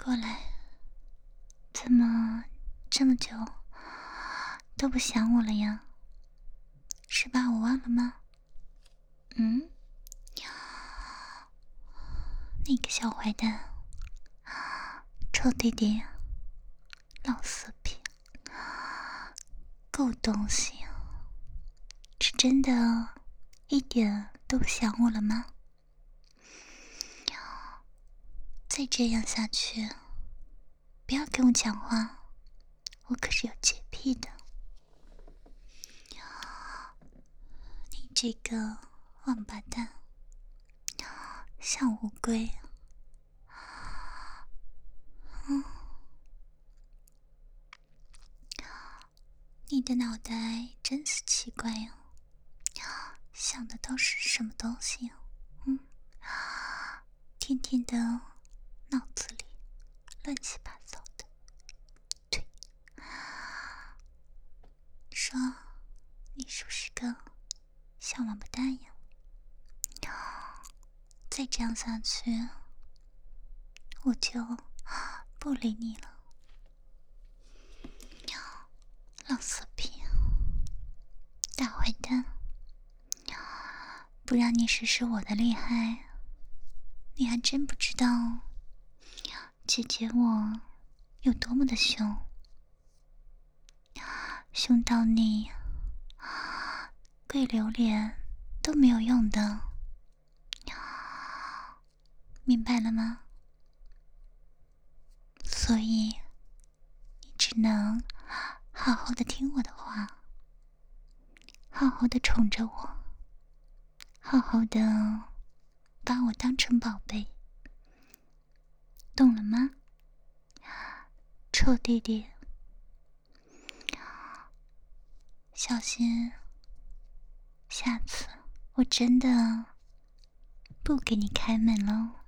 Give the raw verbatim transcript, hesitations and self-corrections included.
过来，怎么这么久都不想我了呀？是把我忘了吗？嗯？那个小坏蛋，臭弟弟，老色批，够东西，是真的一点都不想我了吗？再这样下去，不要跟我讲话，我可是有洁癖的。你这个王八蛋，小乌龟，嗯，你的脑袋真是奇怪呀、啊，想的都是什么东西啊？嗯，天天的脑子里乱七八糟的。对，说你是不是个小王八蛋呀？再这样下去，我就不理你了。老色批，大坏蛋，不让你试试我的厉害，你还真不知道姐姐我有多么的凶，凶到你跪榴莲都没有用的，明白了吗？所以你只能好好的听我的话，好好的宠着我，好好的把我当成宝贝，懂了吗？臭弟弟，小心下次我真的不给你开门了。